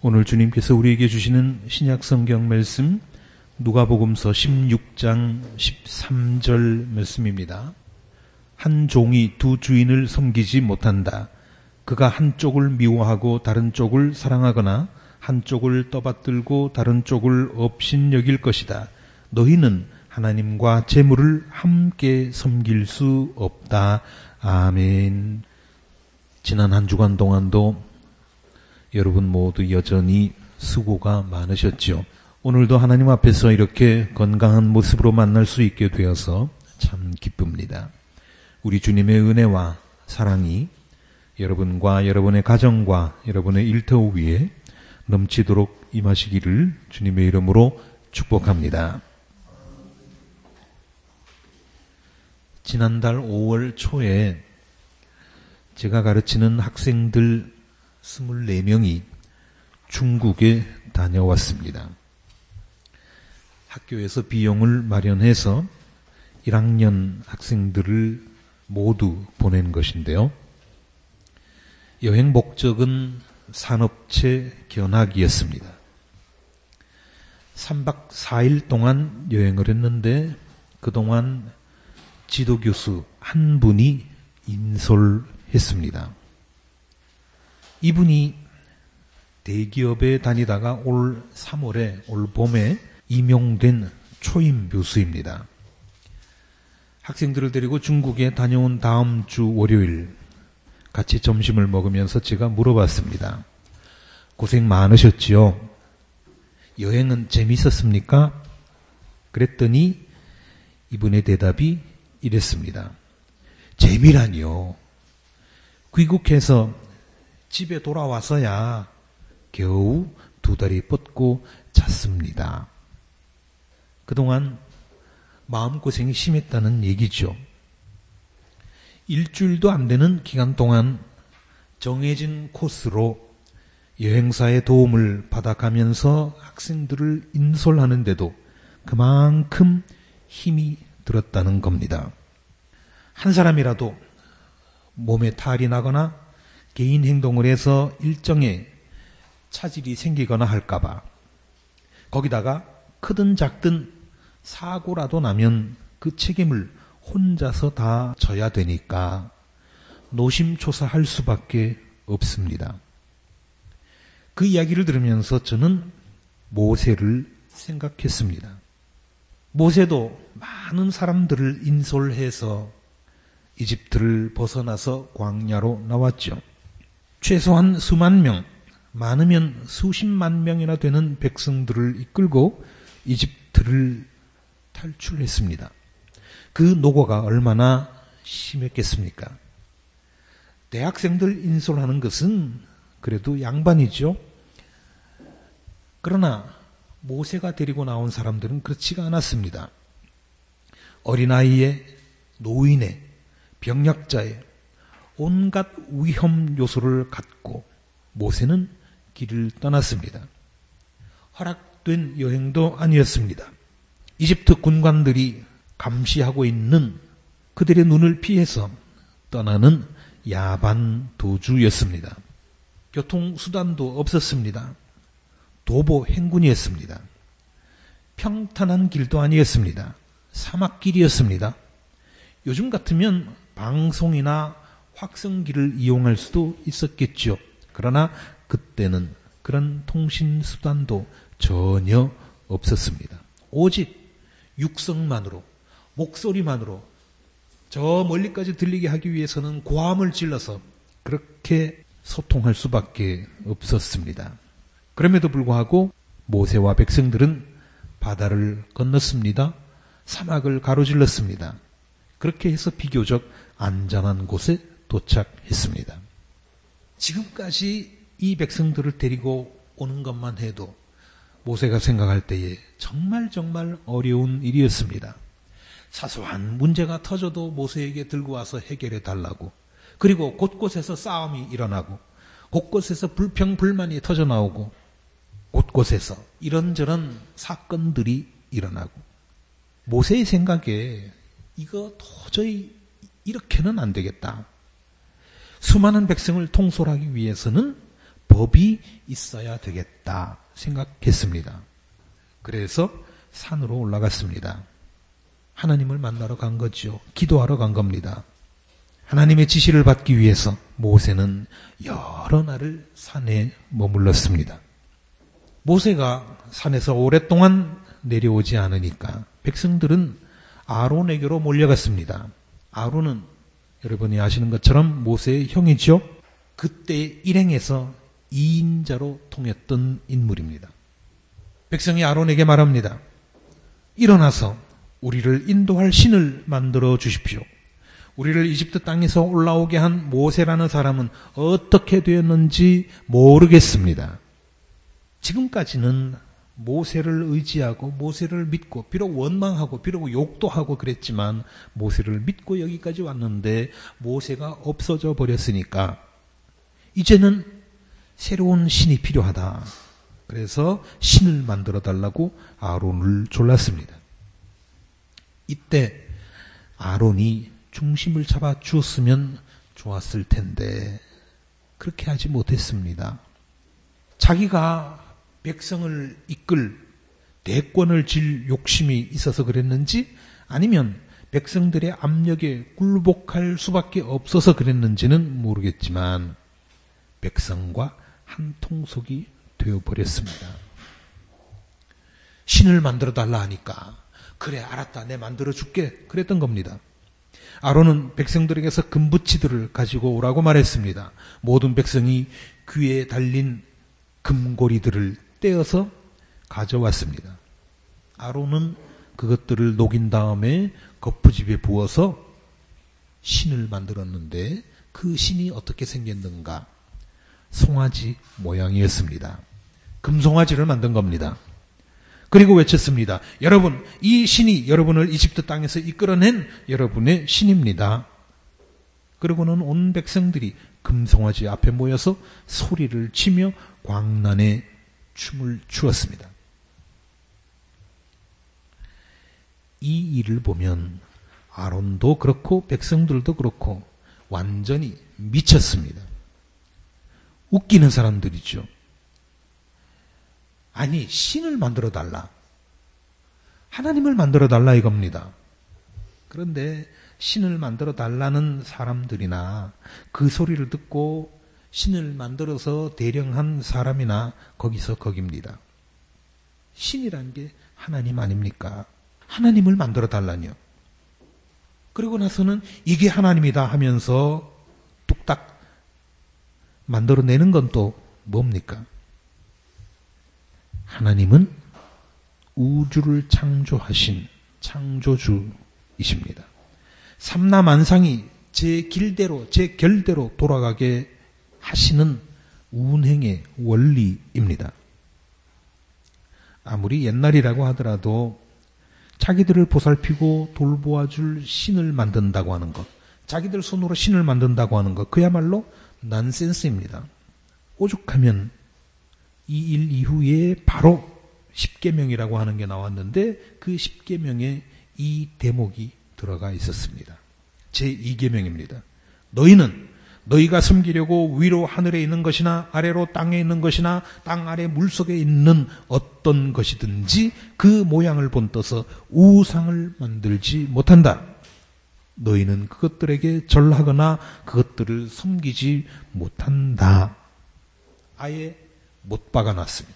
오늘 주님께서 우리에게 주시는 신약 성경 말씀 누가복음서 16장 13절 말씀입니다. 한 종이 두 주인을 섬기지 못한다. 그가 한쪽을 미워하고 다른 쪽을 사랑하거나 한쪽을 떠받들고 다른 쪽을 업신여길 것이다. 너희는 하나님과 재물을 함께 섬길 수 없다. 아멘. 지난 한 주간 동안도 여러분 모두 여전히 수고가 많으셨죠. 오늘도 하나님 앞에서 이렇게 건강한 모습으로 만날 수 있게 되어서 참 기쁩니다. 우리 주님의 은혜와 사랑이 여러분과 여러분의 가정과 여러분의 일터 위에 넘치도록 임하시기를 주님의 이름으로 축복합니다. 지난달 5월 초에 제가 가르치는 학생들 24명이 중국에 다녀왔습니다. 학교에서 비용을 마련해서 1학년 학생들을 모두 보낸 것인데요. 여행 목적은 산업체 견학이었습니다. 3박 4일 동안 여행을 했는데 그동안 지도교수 한 분이 인솔했습니다. 이분이 대기업에 다니다가 올 3월에 올 봄에 임용된 초임 교수입니다. 학생들을 데리고 중국에 다녀온 다음 주 월요일 같이 점심을 먹으면서 제가 물어봤습니다. 고생 많으셨지요? 여행은 재밌었습니까? 그랬더니 이분의 대답이 이랬습니다. 재미라니요. 귀국해서 집에 돌아와서야 겨우 2다리 뻗고 잤습니다. 그동안 마음고생이 심했다는 얘기죠. 일주일도 안 되는 기간 동안 정해진 코스로 여행사의 도움을 받아가면서 학생들을 인솔하는데도 그만큼 힘이 들었다는 겁니다. 한 사람이라도 몸에 탈이 나거나 개인 행동을 해서 일정에 차질이 생기거나 할까봐 거기다가 크든 작든 사고라도 나면 그 책임을 혼자서 다 져야 되니까 노심초사할 수밖에 없습니다. 그 이야기를 들으면서 저는 모세를 생각했습니다. 모세도 많은 사람들을 인솔해서 이집트를 벗어나서 광야로 나왔죠. 최소한 수만 명, 많으면 수십만 명이나 되는 백성들을 이끌고 이집트를 탈출했습니다. 그 노고가 얼마나 심했겠습니까? 대학생들 인솔하는 것은 그래도 양반이죠. 그러나 모세가 데리고 나온 사람들은 그렇지가 않았습니다. 어린아이에, 노인에, 병약자에 온갖 위험 요소를 갖고 모세는 길을 떠났습니다. 허락된 여행도 아니었습니다. 이집트 군관들이 감시하고 있는 그들의 눈을 피해서 떠나는 야반 도주였습니다. 교통수단도 없었습니다. 도보 행군이었습니다. 평탄한 길도 아니었습니다. 사막길이었습니다. 요즘 같으면 방송이나 확성기를 이용할 수도 있었겠죠. 그러나 그때는 그런 통신수단도 전혀 없었습니다. 오직 육성만으로, 목소리만으로 저 멀리까지 들리게 하기 위해서는 고함을 질러서 그렇게 소통할 수밖에 없었습니다. 그럼에도 불구하고 모세와 백성들은 바다를 건넜습니다. 사막을 가로질렀습니다. 그렇게 해서 비교적 안전한 곳에 도착했습니다. 지금까지 이 백성들을 데리고 오는 것만 해도 모세가 생각할 때에 정말 어려운 일이었습니다. 사소한 문제가 터져도 모세에게 들고 와서 해결해 달라고, 그리고 곳곳에서 싸움이 일어나고 곳곳에서 불평불만이 터져나오고 곳곳에서 이런저런 사건들이 일어나고, 모세의 생각에 이거 도저히 이렇게는 안 되겠다. 수많은 백성을 통솔하기 위해서는 법이 있어야 되겠다 생각했습니다. 그래서 산으로 올라갔습니다. 하나님을 만나러 간 거죠. 기도하러 간 겁니다. 하나님의 지시를 받기 위해서 모세는 여러 날을 산에 머물렀습니다. 모세가 산에서 오랫동안 내려오지 않으니까 백성들은 아론에게로 몰려갔습니다. 아론은 여러분이 아시는 것처럼 모세의 형이죠. 그때 일행에서 2인자로 통했던 인물입니다. 백성이 아론에게 말합니다. 일어나서 우리를 인도할 신을 만들어 주십시오. 우리를 이집트 땅에서 올라오게 한 모세라는 사람은 어떻게 되었는지 모르겠습니다. 지금까지는 모세를 의지하고 모세를 믿고 비록 원망하고 비록 욕도 하고 그랬지만 모세를 믿고 여기까지 왔는데 모세가 없어져 버렸으니까 이제는 새로운 신이 필요하다. 그래서 신을 만들어 달라고 아론을 졸랐습니다. 이때 아론이 중심을 잡아 주었으면 좋았을 텐데 그렇게 하지 못했습니다. 자기가 백성을 이끌 대권을 질 욕심이 있어서 그랬는지 아니면 백성들의 압력에 굴복할 수밖에 없어서 그랬는지는 모르겠지만 백성과 한 통속이 되어버렸습니다. 신을 만들어 달라 하니까 그래 알았다 내 만들어 줄게 그랬던 겁니다. 아론은 백성들에게서 금붙이들을 가지고 오라고 말했습니다. 모든 백성이 귀에 달린 금고리들을 떼어서 가져왔습니다. 아론은 그것들을 녹인 다음에 거푸집에 부어서 신을 만들었는데 그 신이 어떻게 생겼는가? 송아지 모양이었습니다. 금송아지를 만든 겁니다. 그리고 외쳤습니다. 여러분, 이 신이 여러분을 이집트 땅에서 이끌어낸 여러분의 신입니다. 그리고는 온 백성들이 금송아지 앞에 모여서 소리를 치며 광란에 춤을 추었습니다. 이 일을 보면 아론도 그렇고 백성들도 그렇고 완전히 미쳤습니다. 웃기는 사람들이죠. 아니 신을 만들어 달라. 하나님을 만들어 달라 이겁니다. 그런데 신을 만들어 달라는 사람들이나 그 소리를 듣고 신을 만들어서 대령한 사람이나 거기서 거깁니다. 신이란 게 하나님 아닙니까? 하나님을 만들어 달라뇨. 그리고 나서는 이게 하나님이다 하면서 뚝딱 만들어내는 건 또 뭡니까? 하나님은 우주를 창조하신 창조주이십니다. 삼라만상이 제 길대로 제 결대로 돌아가게 하시는 운행의 원리입니다. 아무리 옛날이라고 하더라도 자기들을 보살피고 돌보아줄 신을 만든다고 하는 것, 자기들 손으로 신을 만든다고 하는 것, 그야말로 난센스입니다. 오죽하면 이 일 이후에 바로 십계명이라고 하는 게 나왔는데 그 십계명에 이 대목이 들어가 있었습니다. 제2계명입니다. 너희는 너희가 섬기려고 위로 하늘에 있는 것이나 아래로 땅에 있는 것이나 땅 아래 물속에 있는 어떤 것이든지 그 모양을 본떠서 우상을 만들지 못한다. 너희는 그것들에게 절하거나 그것들을 섬기지 못한다. 아예 못 박아놨습니다.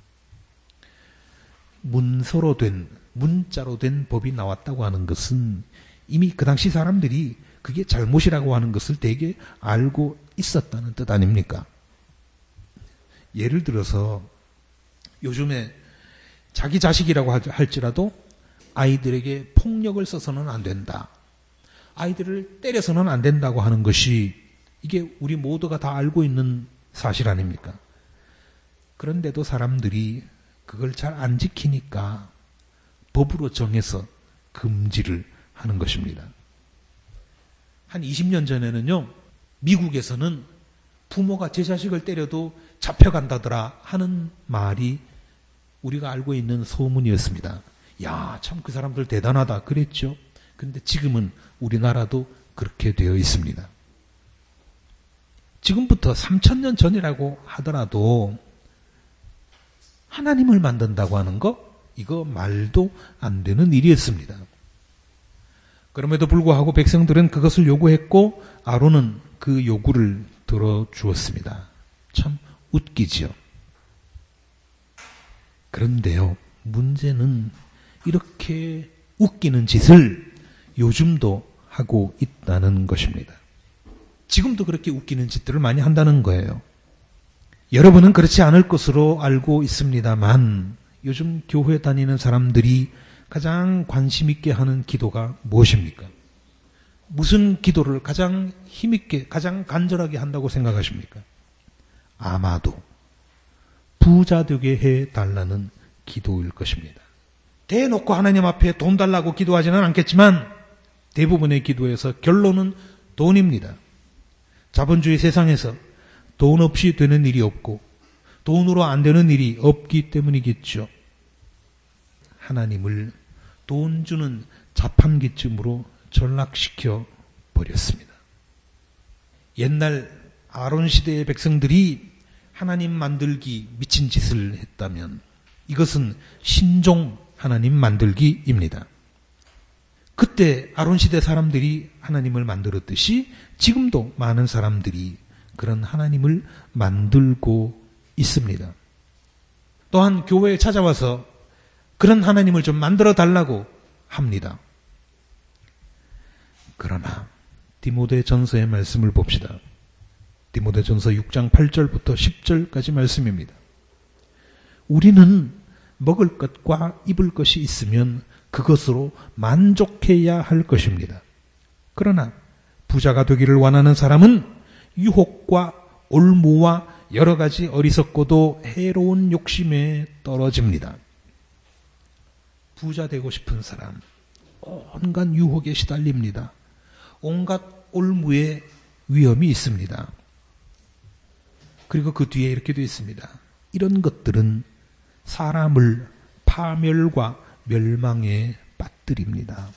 문서로 된, 문자로 된 법이 나왔다고 하는 것은 이미 그 당시 사람들이 그게 잘못이라고 하는 것을 되게 알고 있었다는 뜻 아닙니까? 예를 들어서 요즘에 자기 자식이라고 할지라도 아이들에게 폭력을 써서는 안 된다. 아이들을 때려서는 안 된다고 하는 것이 이게 우리 모두가 다 알고 있는 사실 아닙니까? 그런데도 사람들이 그걸 잘 안 지키니까 법으로 정해서 금지를 하는 것입니다. 한 20년 전에는요, 미국에서는 부모가 제 자식을 때려도 잡혀간다더라 하는 말이 우리가 알고 있는 소문이었습니다. 야, 참 그 사람들 대단하다 그랬죠. 근데 지금은 우리나라도 그렇게 되어 있습니다. 지금부터 3000년 전이라고 하더라도 하나님을 만든다고 하는 거, 이거 말도 안 되는 일이었습니다. 그럼에도 불구하고 백성들은 그것을 요구했고 아론은 그 요구를 들어주었습니다. 참 웃기지요. 그런데요, 문제는 이렇게 웃기는 짓을 요즘도 하고 있다는 것입니다. 지금도 그렇게 웃기는 짓들을 많이 한다는 거예요. 여러분은 그렇지 않을 것으로 알고 있습니다만 요즘 교회 다니는 사람들이 가장 관심 있게 하는 기도가 무엇입니까? 무슨 기도를 가장 힘있게, 가장 간절하게 한다고 생각하십니까? 아마도 부자 되게 해달라는 기도일 것입니다. 대놓고 하나님 앞에 돈 달라고 기도하지는 않겠지만 대부분의 기도에서 결론은 돈입니다. 자본주의 세상에서 돈 없이 되는 일이 없고 돈으로 안 되는 일이 없기 때문이겠죠. 하나님을 돈 주는 자판기쯤으로 전락시켜 버렸습니다. 옛날 아론 시대의 백성들이 하나님 만들기 미친 짓을 했다면 이것은 신종 하나님 만들기입니다. 그때 아론 시대 사람들이 하나님을 만들었듯이 지금도 많은 사람들이 그런 하나님을 만들고 있습니다. 또한 교회에 찾아와서 그런 하나님을 좀 만들어 달라고 합니다. 그러나 디모데전서의 말씀을 봅시다. 디모데전서 6장 8절부터 10절까지 말씀입니다. 우리는 먹을 것과 입을 것이 있으면 그것으로 만족해야 할 것입니다. 그러나 부자가 되기를 원하는 사람은 유혹과 올무와 여러 가지 어리석고도 해로운 욕심에 떨어집니다. 부자 되고 싶은 사람, 온갖 유혹에 시달립니다. 온갖 올무의 위험이 있습니다. 그리고 그 뒤에 이렇게 되어 있습니다. 이런 것들은 사람을 파멸과 멸망에 빠뜨립니다.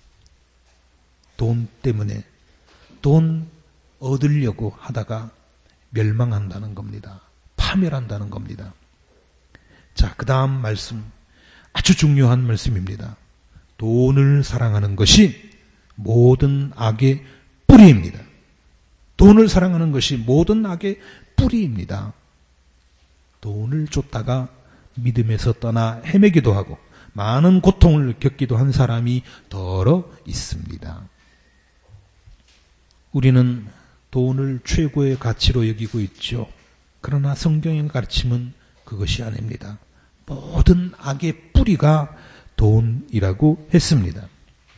돈 때문에 돈 얻으려고 하다가 멸망한다는 겁니다. 파멸한다는 겁니다. 자, 그 다음 말씀 아주 중요한 말씀입니다. 돈을 사랑하는 것이 모든 악의 뿌리입니다. 돈을 사랑하는 것이 모든 악의 뿌리입니다. 돈을 쫓다가 믿음에서 떠나 헤매기도 하고 많은 고통을 겪기도 한 사람이 더러 있습니다. 우리는 돈을 최고의 가치로 여기고 있죠. 그러나 성경의 가르침은 그것이 아닙니다. 모든 악의 뿌리가 돈이라고 했습니다.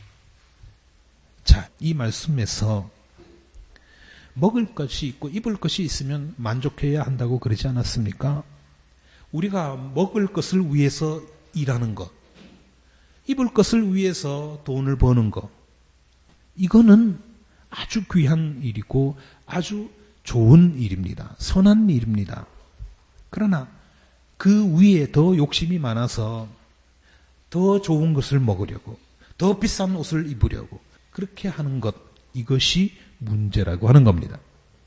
자, 이 말씀에서 먹을 것이 있고 입을 것이 있으면 만족해야 한다고 그러지 않았습니까? 우리가 먹을 것을 위해서 일하는 것, 입을 것을 위해서 돈을 버는 것, 이거는 아주 귀한 일이고 아주 좋은 일입니다. 선한 일입니다. 그러나 그 위에 더 욕심이 많아서 더 좋은 것을 먹으려고, 더 비싼 옷을 입으려고 그렇게 하는 것, 이것이 문제라고 하는 겁니다.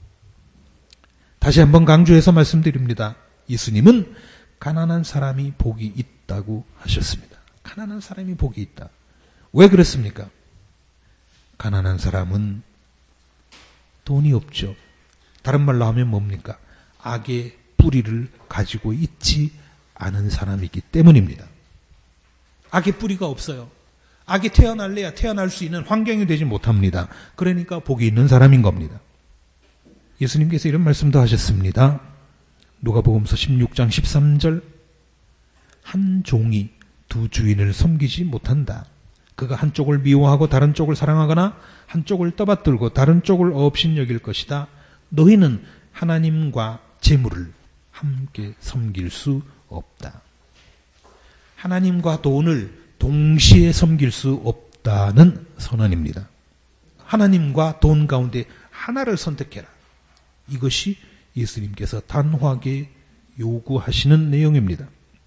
다시 한번 강조해서 말씀드립니다. 예수님은 가난한 사람이 복이 있다고 하셨습니다. 가난한 사람이 복이 있다. 왜 그랬습니까? 가난한 사람은 돈이 없죠. 다른 말로 하면 뭡니까? 악의 뿌리를 가지고 있지 않은 사람이기 때문입니다. 악의 뿌리가 없어요. 악이 태어날래야 태어날 수 있는 환경이 되지 못합니다. 그러니까 복이 있는 사람인 겁니다. 예수님께서 이런 말씀도 하셨습니다. 누가복음서 16장 13절, 한 종이 두 주인을 섬기지 못한다. 그가 한쪽을 미워하고 다른 쪽을 사랑하거나 한쪽을 떠받들고 다른 쪽을 업신여길 것이다. 너희는 하나님과 재물을 함께 섬길 수 없다. 하나님과 돈을 동시에 섬길 수 없다는 선언입니다. 하나님과 돈 가운데 하나를 선택해라. 이것이 예수님께서 단호하게 요구하시는 내용입니다.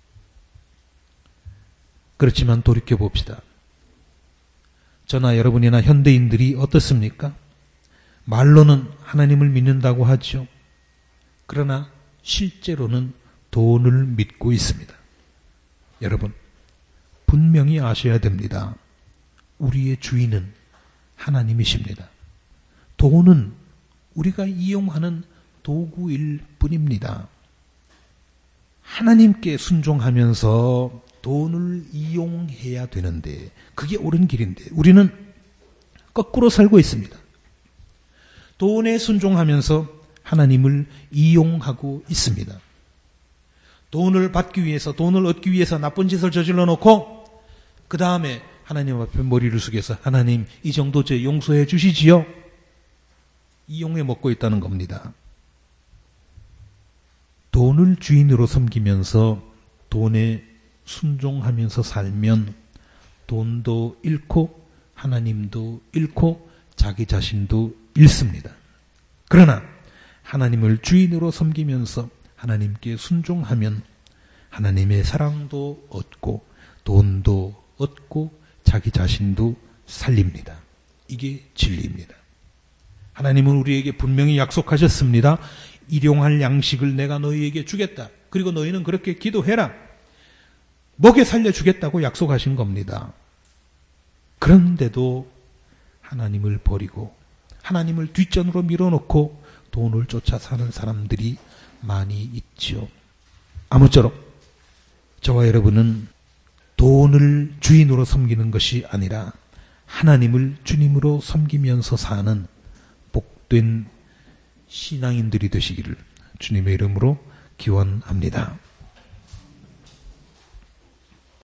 그렇지만 돌이켜봅시다. 저나 여러분이나 현대인들이 어떻습니까? 말로는 하나님을 믿는다고 하죠. 그러나 실제로는 돈을 믿고 있습니다. 여러분, 분명히 아셔야 됩니다. 우리의 주인은 하나님이십니다. 돈은 우리가 이용하는 도구일 뿐입니다. 하나님께 순종하면서 돈을 이용해야 되는데 그게 옳은 길인데 우리는 거꾸로 살고 있습니다. 돈에 순종하면서 하나님을 이용하고 있습니다. 돈을 받기 위해서, 돈을 얻기 위해서 나쁜 짓을 저질러 놓고 그 다음에 하나님 앞에 머리를 숙여서 하나님 이 정도 제 용서해 주시지요? 이용해 먹고 있다는 겁니다. 돈을 주인으로 섬기면서 돈에 순종하면서 살면 돈도 잃고 하나님도 잃고 자기 자신도 잃습니다. 그러나 하나님을 주인으로 섬기면서 하나님께 순종하면 하나님의 사랑도 얻고 돈도 얻고 자기 자신도 살립니다. 이게 진리입니다. 하나님은 우리에게 분명히 약속하셨습니다. 일용할 양식을 내가 너희에게 주겠다. 그리고 너희는 그렇게 기도해라. 먹여 살려주겠다고 약속하신 겁니다. 그런데도 하나님을 버리고 하나님을 뒷전으로 밀어놓고 돈을 쫓아 사는 사람들이 많이 있죠. 아무쪼록 저와 여러분은 돈을 주인으로 섬기는 것이 아니라 하나님을 주님으로 섬기면서 사는 복된 신앙인들이 되시기를 주님의 이름으로 기원합니다.